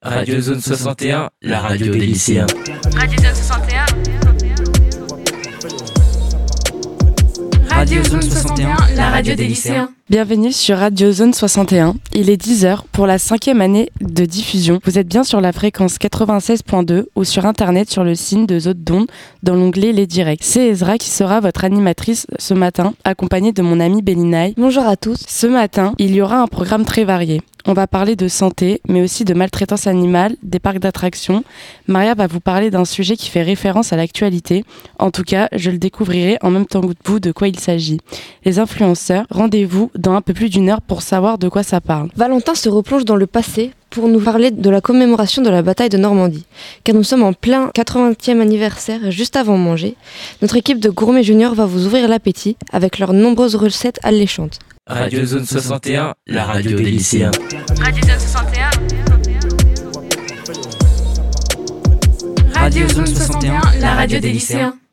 Radio Zone 61, la radio des lycéens. Radio Zone 61. Radio Zone 61, la radio des lycéens. Bienvenue sur Radio Zone 61. Il est 10h pour la 5e année de diffusion. Vous êtes bien sur la fréquence 96.2 ou sur internet sur le signe de Zone d'Onde dans l'onglet Les Directs. C'est Ezra qui sera votre animatrice ce matin, accompagnée de mon ami Bellinaï. Bonjour à tous. Ce matin, il y aura un programme très varié. On va parler de santé, mais aussi de maltraitance animale, des parcs d'attractions. Maria va vous parler d'un sujet qui fait référence à l'actualité. En tout cas, je le découvrirai en même temps que vous de quoi il s'agit. Les influenceurs, rendez-vous dans un peu plus d'une heure pour savoir de quoi ça parle. Valentin se replonge dans le passé pour nous parler de la commémoration de la bataille de Normandie. Car nous sommes en plein 80e anniversaire, juste avant manger. Notre équipe de Gourmet Junior va vous ouvrir l'appétit avec leurs nombreuses recettes alléchantes. Radio Zone 61, la radio des lycéens. Radio Zone 61. Radio Zone 61, la radio des lycéens.